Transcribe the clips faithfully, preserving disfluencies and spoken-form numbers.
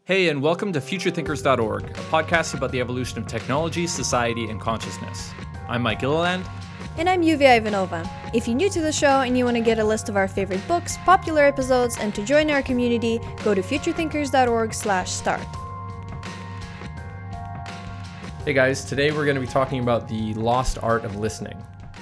Hey, and welcome to future thinkers dot org, a podcast about the evolution of technology, society, and consciousness. I'm Mike Gilliland. And I'm Yuvia Ivanova. If you're new to the show and you want to get a list of our favorite books, popular episodes, and to join our community, go to future thinkers dot org slash start. Hey guys, today we're going to be talking about the lost art of listening.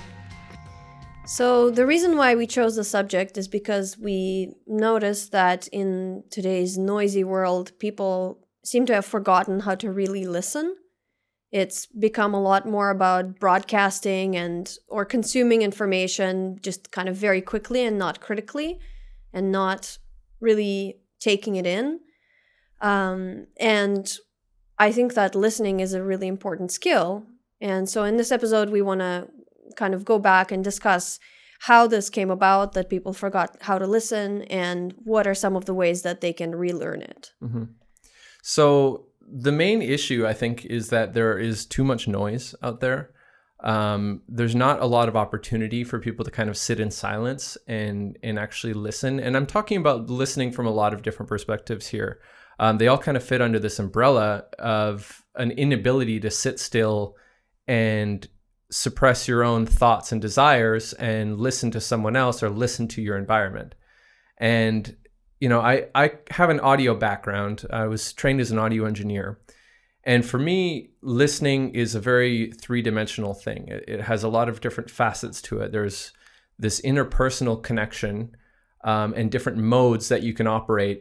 So the reason why we chose the subject is because we noticed that in today's noisy world, people seem to have forgotten how to really listen. It's become a lot more about broadcasting and or consuming information just kind of very quickly and not critically and not really taking it in. Um, and I think that listening is a really important skill. And so in this episode, we want to kind of go back and discuss how this came about, that people forgot how to listen, and what are some of the ways that they can relearn it. Mm-hmm. So the main issue, I think, is that there is too much noise out there. Um, there's not a lot of opportunity for people to kind of sit in silence and, and actually listen. And I'm talking about listening from a lot of different perspectives here. Um, they all kind of fit under this umbrella of an inability to sit still and suppress your own thoughts and desires and listen to someone else or listen to your environment. And, you know, I, I have an audio background. I was trained as an audio engineer. And for me, listening is a very three-dimensional thing. It, it has a lot of different facets to it. There's this interpersonal connection um, and different modes that you can operate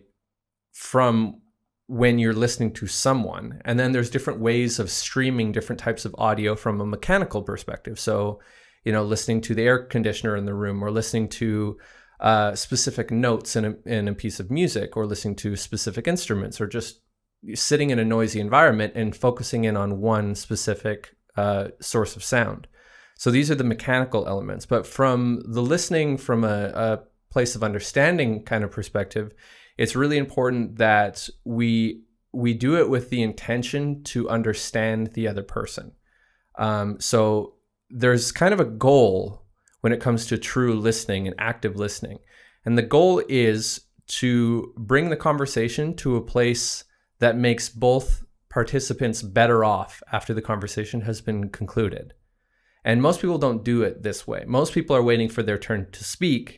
from when you're listening to someone. And then there's different ways of streaming different types of audio from a mechanical perspective. So, you know, listening to the air conditioner in the room, or listening to uh, specific notes in a, in a piece of music, or listening to specific instruments, or just sitting in a noisy environment and focusing in on one specific uh, source of sound. So these are the mechanical elements. But from the listening from a, a place of understanding kind of perspective, it's really important that we we do it with the intention to understand the other person. Um, so there's kind of a goal when it comes to true listening and active listening. And the goal is to bring the conversation to a place that makes both participants better off after the conversation has been concluded. And most people don't do it this way. Most people are waiting for their turn to speak,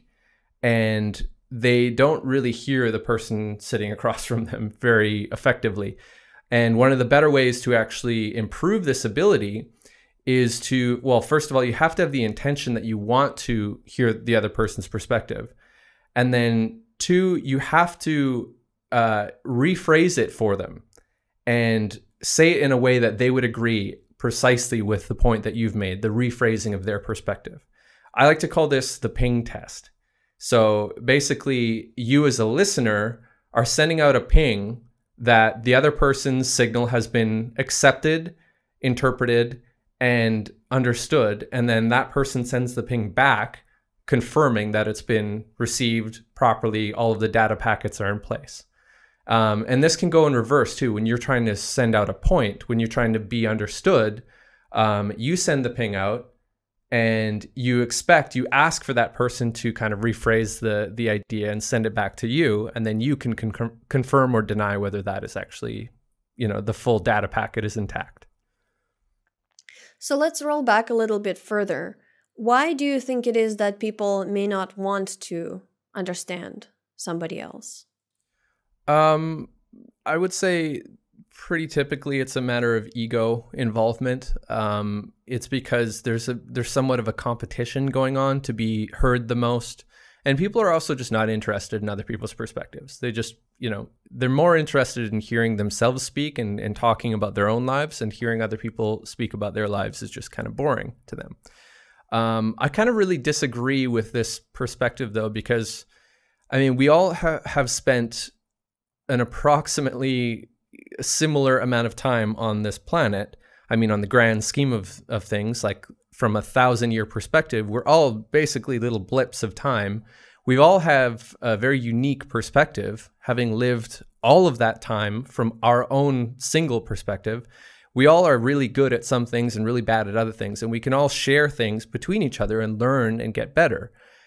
and they don't really hear the person sitting across from them very effectively. And one of the better ways to actually improve this ability is to, well, first of all, you have to have the intention that you want to hear the other person's perspective. And then two, you have to uh, rephrase it for them and say it in a way that they would agree precisely with the point that you've made, the rephrasing of their perspective. I like to call this the ping test. So basically, you as a listener are sending out a ping that the other person's signal has been accepted, interpreted, and understood. And then that person sends the ping back, confirming that it's been received properly, all of the data packets are in place. Um, and this can go in reverse too. When you're trying to send out a point, when you're trying to be understood, um, you send the ping out, and you expect, you ask for that person to kind of rephrase the the idea and send it back to you, and then you can con- confirm or deny whether that is actually, you know, the full data packet is intact. So let's roll back a little bit further. Why do you think it is that people may not want to understand somebody else? Um, I would say pretty typically it's a matter of ego involvement. Um, it's because there's a there's somewhat of a competition going on to be heard the most. And people are also just not interested in other people's perspectives. They just, you know, they're more interested in hearing themselves speak and, and talking about their own lives, and hearing other people speak about their lives is just kind of boring to them. Um, I kind of really disagree with this perspective, though, because, I mean, we all ha- have spent an approximately a similar amount of time on this planet. I mean, on the grand scheme of, of things, like from a thousand year perspective, we're all basically little blips of time. We all have a very unique perspective, having lived all of that time from our own single perspective. We all are really good at some things and really bad at other things, and we can all share things between each other and learn and get better.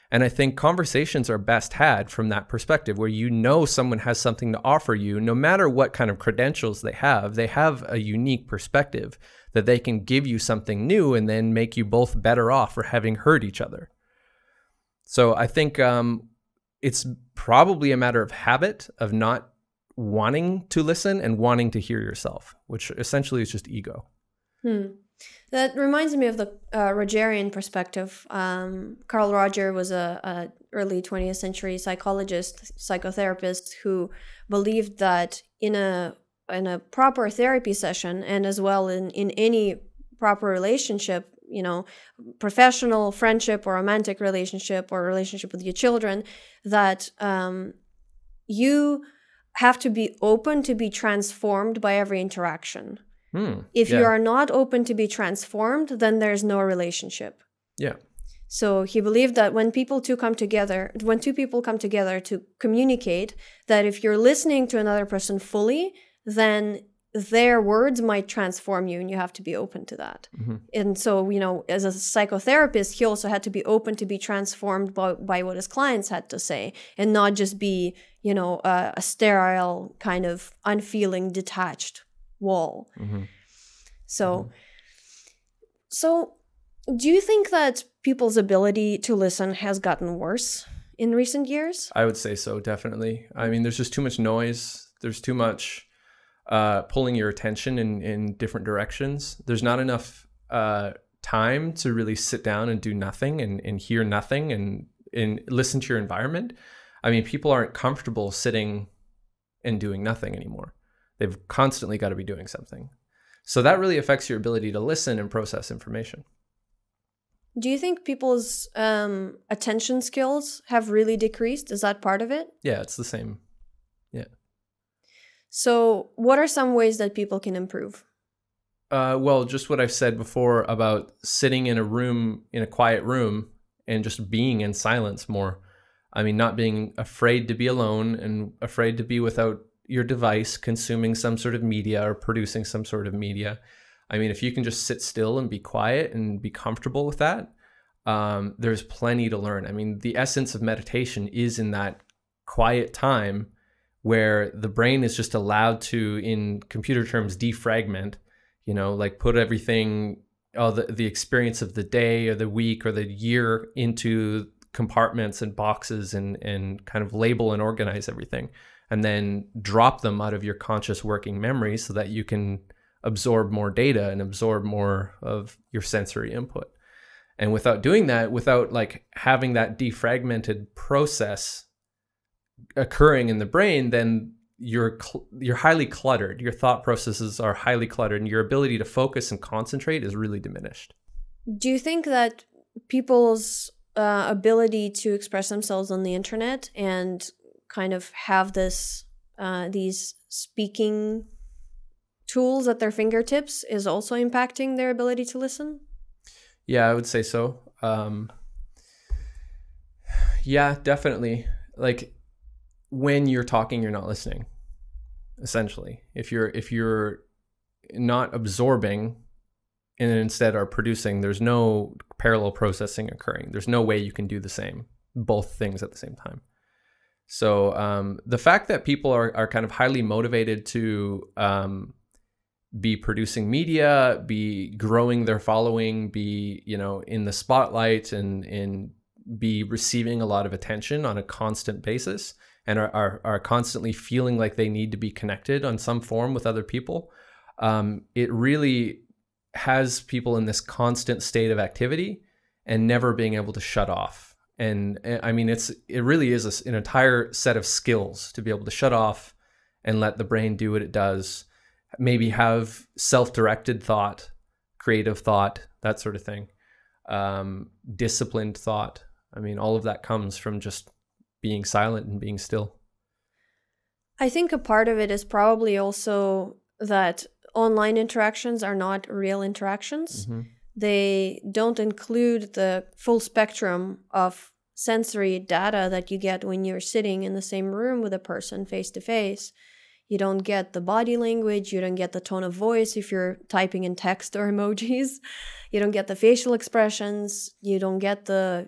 And I think conversations are best had from that perspective, where you know someone has something to offer you. No matter what kind of credentials they have, they have a unique perspective that they can give you something new and then make you both better off for having heard each other. So I think um, it's probably a matter of habit of not wanting to listen and wanting to hear yourself, which essentially is just ego. Hmm. That reminds me of the uh, Rogerian perspective. Um, Carl Roger was a, a early twentieth century psychologist, psychotherapist who believed that in a in a proper therapy session, and as well in, in any proper relationship, you know, professional, friendship, or romantic relationship, or relationship with your children, that um, you have to be open to be transformed by every interaction. Hmm. If yeah. you are not open to be transformed, then there's no relationship. Yeah. So he believed that when people two come together, when two people come together to communicate, that if you're listening to another person fully, then their words might transform you, and you have to be open to that. Mm-hmm. And so, you know, as a psychotherapist, he also had to be open to be transformed by, by what his clients had to say, and not just be, you know, a, a sterile, kind of unfeeling, detached wall. Mm-hmm. So, mm-hmm. so do you think that people's ability to listen has gotten worse in recent years? I would say so, definitely. I mean, there's just too much noise. There's too much uh, pulling your attention in, in different directions. There's not enough uh, time to really sit down and do nothing and, and hear nothing and, and listen to your environment. I mean, people aren't comfortable sitting and doing nothing anymore. They've constantly got to be doing something. So that really affects your ability to listen and process information. Do you think people's um, attention skills have really decreased? Is that part of it? Yeah, it's the same. Yeah. So what are some ways that people can improve? Uh, well, just what I've said before about sitting in a room, in a quiet room, and just being in silence more. I mean, not being afraid to be alone and afraid to be without your device, consuming some sort of media or producing some sort of media. I mean, if you can just sit still and be quiet and be comfortable with that, um, there's plenty to learn. I mean, the essence of meditation is in that quiet time where the brain is just allowed to, in computer terms, defragment, you know, like put everything, oh, the, the experience of the day or the week or the year into compartments and boxes and, and kind of label and organize everything. And then drop them out of your conscious working memory so that you can absorb more data and absorb more of your sensory input. And without doing that, without like having that defragmented process occurring in the brain, then you're cl- you're highly cluttered. Your thought processes are highly cluttered, and your ability to focus and concentrate is really diminished. Do you think that people's uh, ability to express themselves on the internet and kind of have this uh, these speaking tools at their fingertips is also impacting their ability to listen? Yeah, I would say so. Um, yeah, definitely. Like when you're talking, you're not listening. Essentially, if you're if you're not absorbing and instead are producing, there's no parallel processing occurring. There's no way you can do the same, both things at the same time. So um, the fact that people are, are kind of highly motivated to um, be producing media, be growing their following, be, you know, in the spotlight and, and be receiving a lot of attention on a constant basis and are, are, are constantly feeling like they need to be connected on some form with other people, um, it really has people in this constant state of activity and never being able to shut off. And I mean, it's it really is a, an entire set of skills to be able to shut off and let the brain do what it does. Maybe have self-directed thought, creative thought, that sort of thing. Um, disciplined thought. I mean, all of that comes from just being silent and being still. I think a part of it is probably also that online interactions are not real interactions. Mm-hmm. They don't include the full spectrum of sensory data that you get when you're sitting in the same room with a person face to face. You don't get the body language. You don't get the tone of voice if you're typing in text or emojis. You don't get the facial expressions. You don't get the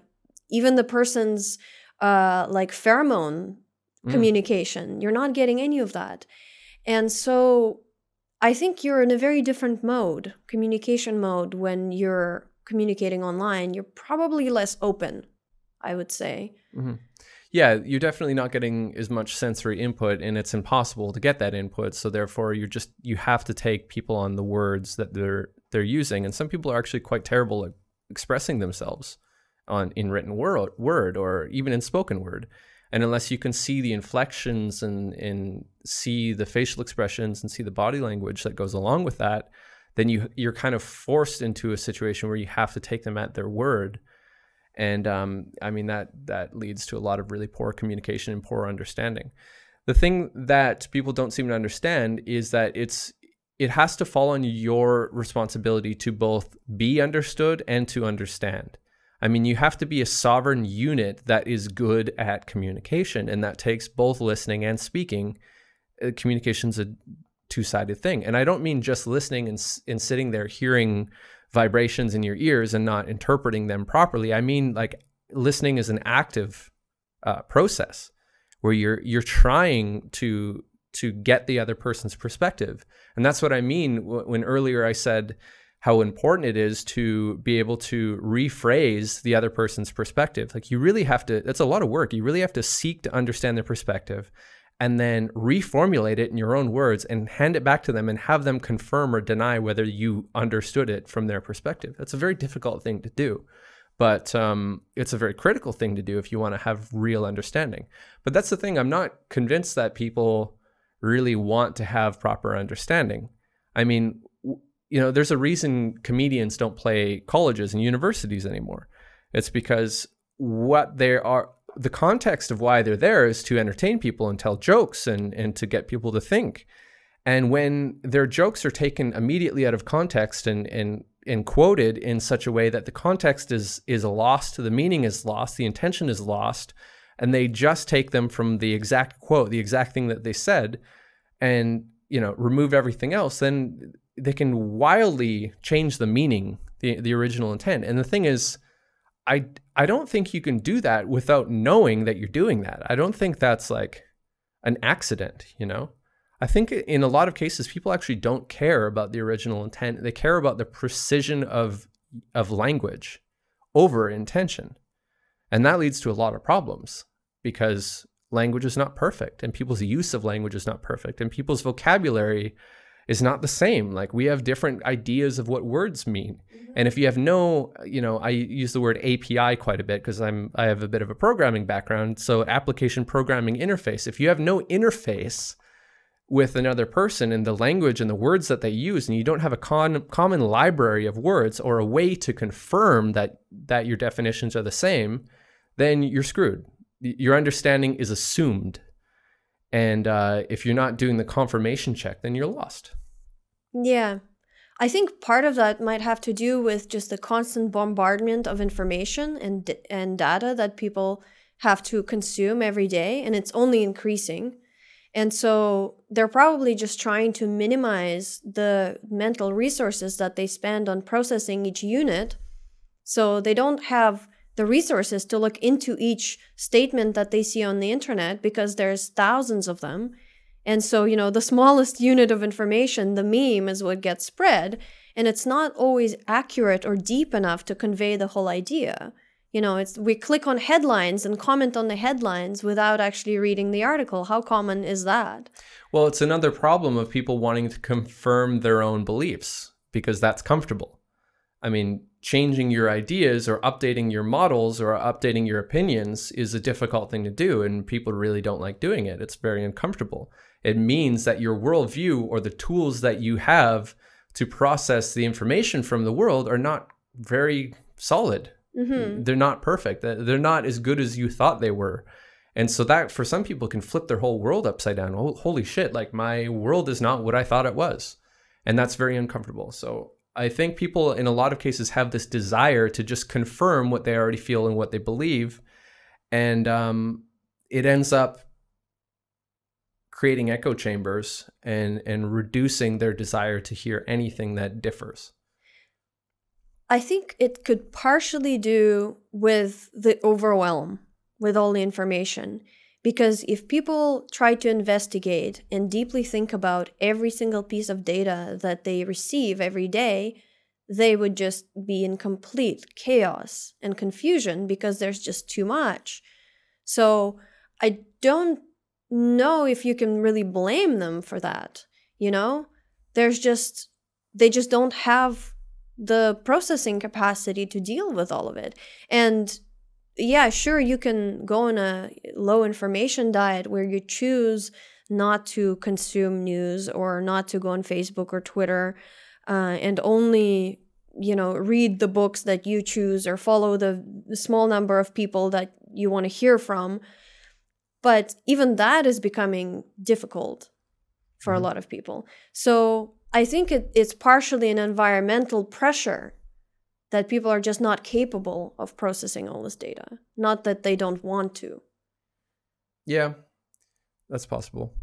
even the person's uh, like pheromone Mm. communication. You're not getting any of that. And so I think you're in a very different mode, communication mode, when you're communicating online. You're probably less open, I would say. Mm-hmm. Yeah, you're definitely not getting as much sensory input, and it's impossible to get that input. So therefore, you're just you have to take people on the words that they're they're using, and some people are actually quite terrible at expressing themselves on in written word, word or even in spoken word. And unless you can see the inflections and and see the facial expressions and see the body language that goes along with that, then you you're kind of forced into a situation where you have to take them at their word. And um, I mean, that that leads to a lot of really poor communication and poor understanding. The thing that people don't seem to understand is that it's it has to fall on your responsibility to both be understood and to understand. I mean, you have to be a sovereign unit that is good at communication, and that takes both listening and speaking. Uh, communication's a two-sided thing. And I don't mean just listening and, and sitting there hearing vibrations in your ears and not interpreting them properly. I mean, like, listening is an active uh, process where you're you're trying to to get the other person's perspective. And that's what I mean when earlier I said how important it is to be able to rephrase the other person's perspective. Like, you really have to, that's a lot of work. You really have to seek to understand their perspective and then reformulate it in your own words and hand it back to them and have them confirm or deny whether you understood it from their perspective. That's a very difficult thing to do, but um, it's a very critical thing to do if you want to have real understanding. But that's the thing. I'm not convinced that people really want to have proper understanding. I mean, you know, there's a reason comedians don't play colleges and universities anymore. It's because what they are, the context of why they're there is to entertain people and tell jokes and, and to get people to think. And when their jokes are taken immediately out of context and, and, and quoted in such a way that the context is, is lost, the meaning is lost, the intention is lost, and they just take them from the exact quote, the exact thing that they said, and, you know, remove everything else, then they can wildly change the meaning, the, the original intent. And the thing is, I, I don't think you can do that without knowing that you're doing that. I don't think that's like an accident, you know? I think in a lot of cases, people actually don't care about the original intent. They care about the precision of, of language over intention. And that leads to a lot of problems because language is not perfect and people's use of language is not perfect and people's vocabulary is not the same. Like, we have different ideas of what words mean. Mm-hmm. And if you have no, you know, I use the word A P I quite a bit because I'm, I have a bit of a programming background. So application programming interface, if you have no interface with another person and the language and the words that they use, and you don't have a con- common library of words or a way to confirm that, that your definitions are the same, then you're screwed. Your understanding is assumed. And uh, if you're not doing the confirmation check, then you're lost. Yeah. I think part of that might have to do with just the constant bombardment of information and and data that people have to consume every day, and it's only increasing. And so they're probably just trying to minimize the mental resources that they spend on processing each unit. So they don't have the resources to look into each statement that they see on the internet because there's thousands of them. And so, you know, the smallest unit of information, the meme, is what gets spread. And it's not always accurate or deep enough to convey the whole idea. You know, it's we click on headlines and comment on the headlines without actually reading the article. How common is that? Well, it's another problem of people wanting to confirm their own beliefs because that's comfortable. I mean, changing your ideas or updating your models or updating your opinions is a difficult thing to do, and people really don't like doing it. It's very uncomfortable. It means that your worldview or the tools that you have to process the information from the world are not very solid. Mm-hmm. They're not perfect. They're not as good as you thought they were. And so that, for some people, can flip their whole world upside down. Oh, holy shit, like, my world is not what I thought it was. And that's very uncomfortable. So I think people in a lot of cases have this desire to just confirm what they already feel and what they believe. And um, it ends up creating echo chambers and, and reducing their desire to hear anything that differs. I think it could partially do with the overwhelm with all the information. Because if people try to investigate and deeply think about every single piece of data that they receive every day, they would just be in complete chaos and confusion because there's just too much. So I don't know if you can really blame them for that. You know, there's just, they just don't have the processing capacity to deal with all of it. And yeah, sure, you can go on a low information diet where you choose not to consume news or not to go on Facebook or Twitter uh, and only, you know, read the books that you choose or follow the, the small number of people that you want to hear from. But even that is becoming difficult for mm-hmm. a lot of people. So I think it, it's partially an environmental pressure that people are just not capable of processing all this data. Not that they don't want to. Yeah, that's possible.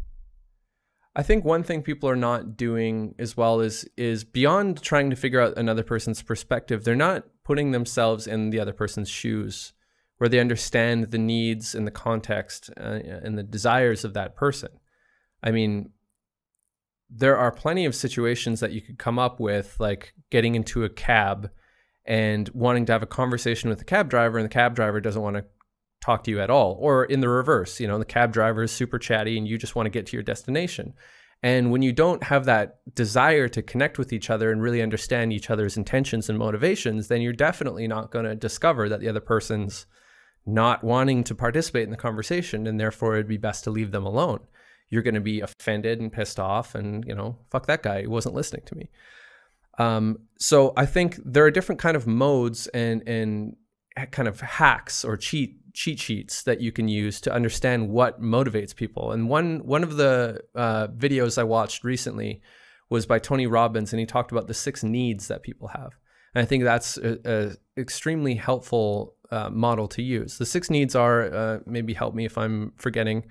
I think one thing people are not doing as well is, is beyond trying to figure out another person's perspective, they're not putting themselves in the other person's shoes, where they understand the needs and the context uh, and the desires of that person. I mean, there are plenty of situations that you could come up with, like getting into a cab and wanting to have a conversation with the cab driver, and the cab driver doesn't want to talk to you at all. Or in the reverse, you know, the cab driver is super chatty and you just want to get to your destination. And when you don't have that desire to connect with each other and really understand each other's intentions and motivations, then you're definitely not going to discover that the other person's not wanting to participate in the conversation, and therefore it'd be best to leave them alone. You're going to be offended and pissed off and, you know, fuck that guy, he wasn't listening to me. Um, so I think there are different kind of modes and and kind of hacks or cheat cheat sheets that you can use to understand what motivates people. And one one of the uh, videos I watched recently was by Tony Robbins, and he talked about the six needs that people have. And I think that's a, a extremely helpful uh, model to use. The six needs are, uh, maybe help me if I'm forgetting.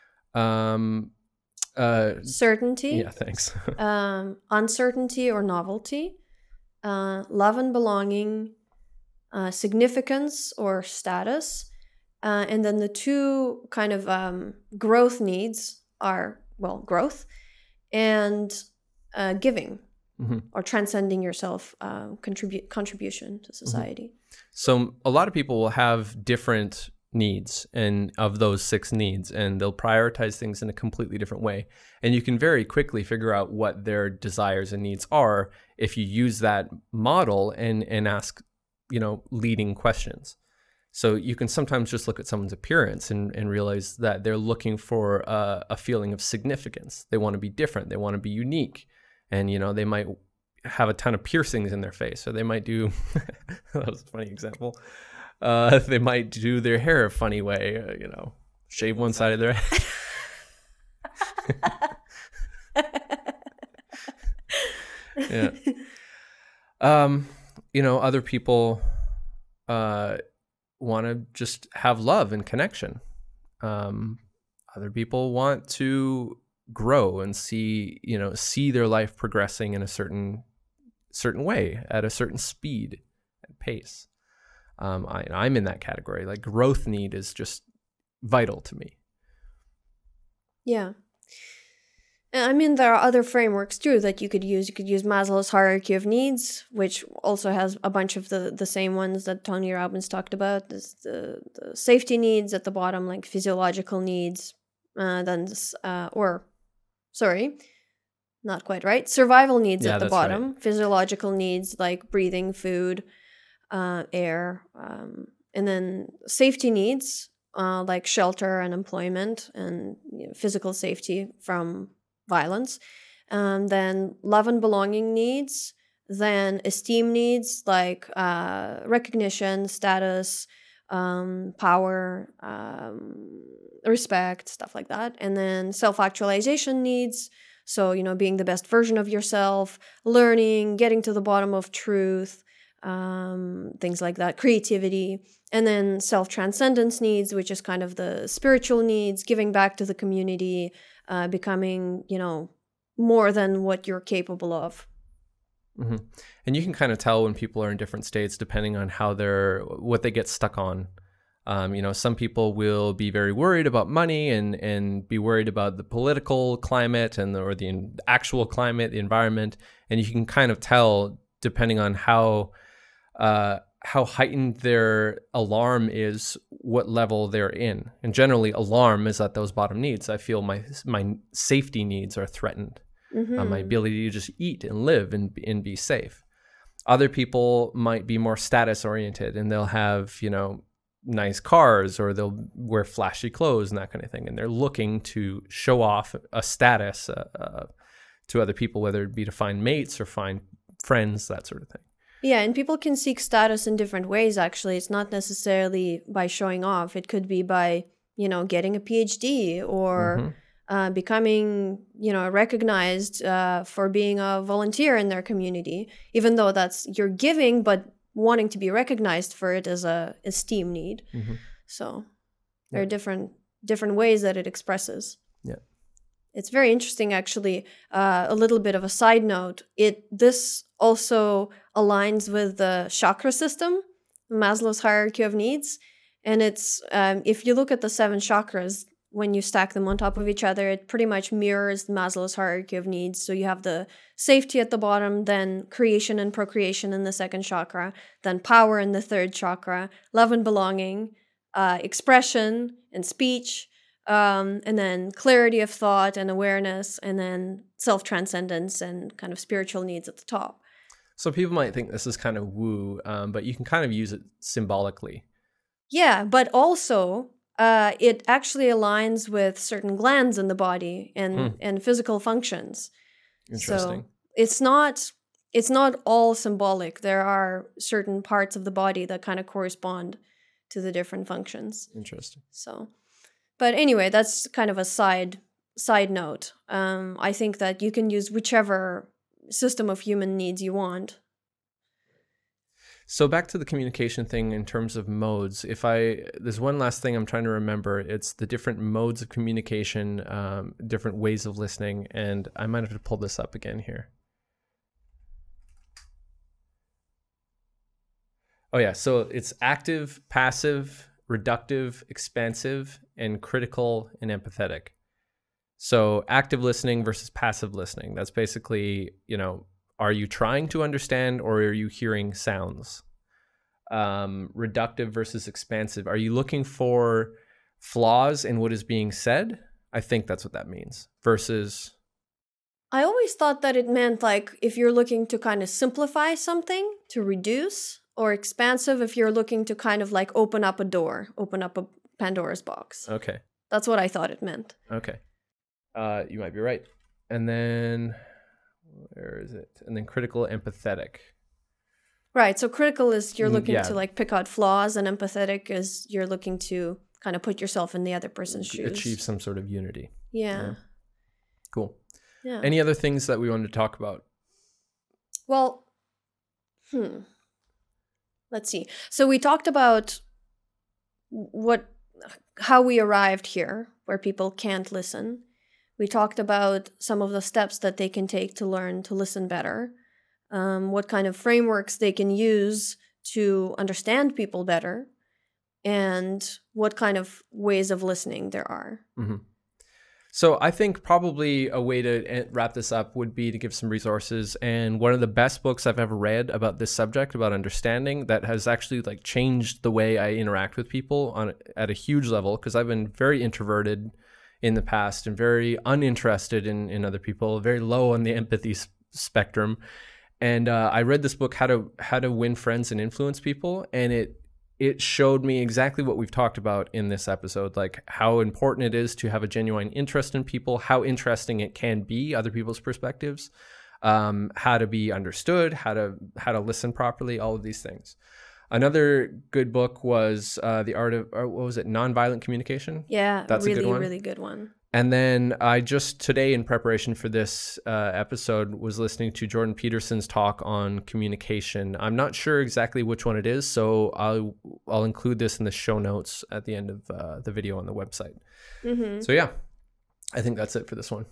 Um, Uh, Certainty. Yeah, thanks. um, uncertainty or novelty, uh, love and belonging, uh, significance or status, uh, and then the two kind of um, growth needs are, well, growth and uh, giving mm-hmm. or transcending yourself, uh, contribute contribution to society. Mm-hmm. So a lot of people will have different needs and of those six needs, and they'll prioritize things in a completely different way, and you can very quickly figure out what their desires and needs are if you use that model and and ask, you know, leading questions. So you can sometimes just look at someone's appearance and, and realize that they're looking for a, a feeling of significance. They want to be different, they want to be unique, and you know, they might have a ton of piercings in their face, or they might do that was a funny example. Uh, they might do their hair a funny way, uh, you know, shave one side of their head. Yeah. Um, you know, other people uh, want to just have love and connection. Um, other people want to grow and see, you know, see their life progressing in a certain certain way at a certain speed and pace. Um, I, I'm in that category. Like, growth need is just vital to me. Yeah. I mean, there are other frameworks too that you could use. You could use Maslow's hierarchy of needs, which also has a bunch of the, the same ones that Tony Robbins talked about. There's the, the safety needs at the bottom, like physiological needs, uh, then this, uh, or, sorry, not quite right. Survival needs yeah, at the bottom, right. Physiological needs like breathing, food, uh, air, um, and then safety needs uh, like shelter and employment and you know, physical safety from violence. And then love and belonging needs, then esteem needs like uh, recognition, status, um, power, um, respect, stuff like that. And then self-actualization needs, so, you know, being the best version of yourself, learning, getting to the bottom of truth, um, things like that, creativity. And then self-transcendence needs, which is kind of the spiritual needs, giving back to the community, uh, becoming, you know, more than what you're capable of. Mm-hmm. And you can kind of tell when people are in different states depending on how they're, what they get stuck on. Um, you know, some people will be very worried about money and, and be worried about the political climate and the, or the actual climate, the environment. And you can kind of tell depending on how uh, how heightened their alarm is, what level they're in. And generally, alarm is at those bottom needs. I feel my my safety needs are threatened. Mm-hmm. Uh, my ability to just eat and live and, and be safe. Other people might be more status oriented and they'll have, you know, nice cars or they'll wear flashy clothes and that kind of thing. And they're looking to show off a status uh, uh, to other people, whether it be to find mates or find friends, that sort of thing. Yeah, and people can seek status in different ways, actually. It's not necessarily by showing off. It could be by, you know, getting a P H D or mm-hmm. uh, becoming, you know, recognized uh, for being a volunteer in their community, even though that's you're giving, but wanting to be recognized for it as a esteem need. Mm-hmm. So there yeah. are different different ways that it expresses. Yeah. It's very interesting, actually. Uh, a little bit of a side note. It this also aligns with the chakra system, Maslow's hierarchy of needs. And it's um, if you look at the seven chakras, when you stack them on top of each other, it pretty much mirrors Maslow's hierarchy of needs. So you have the safety at the bottom, then creation and procreation in the second chakra, then power in the third chakra, love and belonging, uh, expression and speech, Um, and then clarity of thought and awareness, and then self-transcendence and kind of spiritual needs at the top. So people might think this is kind of woo, um, but you can kind of use it symbolically. Yeah, but also uh, it actually aligns with certain glands in the body and, hmm. and physical functions. Interesting. So it's not it's not all symbolic. There are certain parts of the body that kind of correspond to the different functions. Interesting. So... But anyway, that's kind of a side side note. Um, I think that you can use whichever system of human needs you want. So back to the communication thing in terms of modes. If I there's one last thing I'm trying to remember. It's the different modes of communication, um, different ways of listening, and I might have to pull this up again here. Oh yeah, so it's active, passive, reductive, expansive, and critical and empathetic. So active listening versus passive listening. That's basically, you know, are you trying to understand or are you hearing sounds? Um, reductive versus expansive. Are you looking for flaws in what is being said? I think that's what that means. Versus... I always thought that it meant like if you're looking to kind of simplify something, to reduce... Or expansive if you're looking to kind of like open up a door, open up a Pandora's box. Okay. That's what I thought it meant. Okay. Uh, you might be right. And then, where is it? And then critical, empathetic. Right. So critical is you're looking yeah. to like pick out flaws, and empathetic is you're looking to kind of put yourself in the other person's shoes. Achieve some sort of unity. Yeah. yeah. Cool. Yeah. Any other things that we wanted to talk about? Well, hmm. Let's see. So we talked about what, how we arrived here, where people can't listen. We talked about some of the steps that they can take to learn to listen better, um, what kind of frameworks they can use to understand people better, and what kind of ways of listening there are. Mm-hmm. So I think probably a way to wrap this up would be to give some resources. And one of the best books I've ever read about this subject, about understanding, that has actually like changed the way I interact with people on at a huge level, because I've been very introverted in the past and very uninterested in, in other people, very low on the empathy s- spectrum. And uh, I read this book, How to How to Win Friends and Influence People, and it it showed me exactly what we've talked about in this episode, like how important it is to have a genuine interest in people, how interesting it can be, other people's perspectives, um, how to be understood, how to how to listen properly, all of these things. Another good book was uh, The Art of, or what was it, Nonviolent Communication? Yeah, That's really, a good one. really good one. And then I just today, in preparation for this uh, episode, was listening to Jordan Peterson's talk on communication. I'm not sure exactly which one it is, so I'll I'll include this in the show notes at the end of uh, the video on the website. Mm-hmm. So yeah, I think that's it for this one.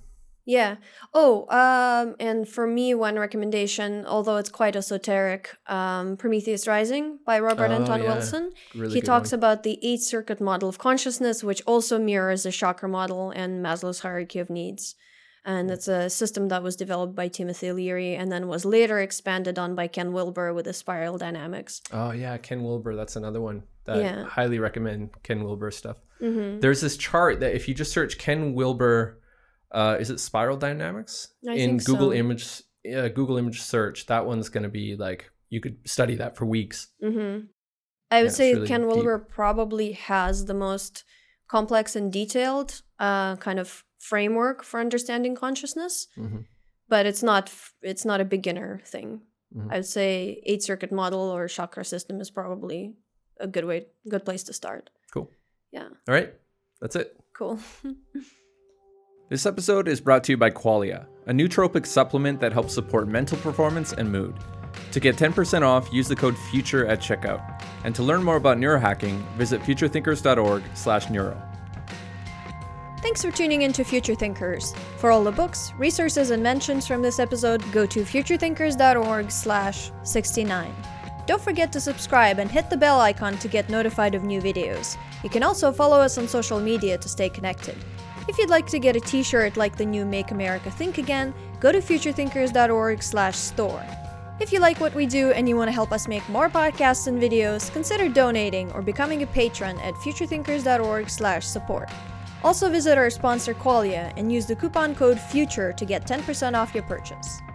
Yeah. Oh, um, and for me, one recommendation, although it's quite esoteric, um, Prometheus Rising by Robert Oh, Anton yeah. Wilson. Really He good talks one. about the eight circuit model of consciousness, which also mirrors the chakra model and Maslow's hierarchy of needs. And it's a system that was developed by Timothy Leary and then was later expanded on by Ken Wilber with the spiral dynamics. Oh yeah, Ken Wilber. That's another one that Yeah. I highly recommend. Ken Wilber stuff. Mm-hmm. There's this chart that if you just search Ken Wilber, uh, is it spiral dynamics I in think Google so. image uh, Google image search? That one's going to be like you could study that for weeks. Mm-hmm. I would Yeah, it's say really Ken deep. Wilber probably has the most complex and detailed uh, kind of framework for understanding consciousness, hmm but it's not f- it's not a beginner thing. Mhm. I would say eight circuit model or chakra system is probably a good way, good place to start. Cool. Yeah, All right, that's it. cool. This episode is brought to you by Qualia, a nootropic supplement that helps support mental performance and mood. To get ten percent off, use the code FUTURE at checkout. And to learn more about neurohacking, visit futurethinkers.org slash neuro. Thanks for tuning in to Future Thinkers. For all the books, resources, and mentions from this episode, go to futurethinkers.org slash 69. Don't forget to subscribe and hit the bell icon to get notified of new videos. You can also follow us on social media to stay connected. If you'd like to get a t-shirt like the new Make America Think Again, go to futurethinkers.org slash store. If you like what we do and you want to help us make more podcasts and videos, consider donating or becoming a patron at futurethinkers.org slash support. Also visit our sponsor Qualia and use the coupon code FUTURE to get ten percent off your purchase.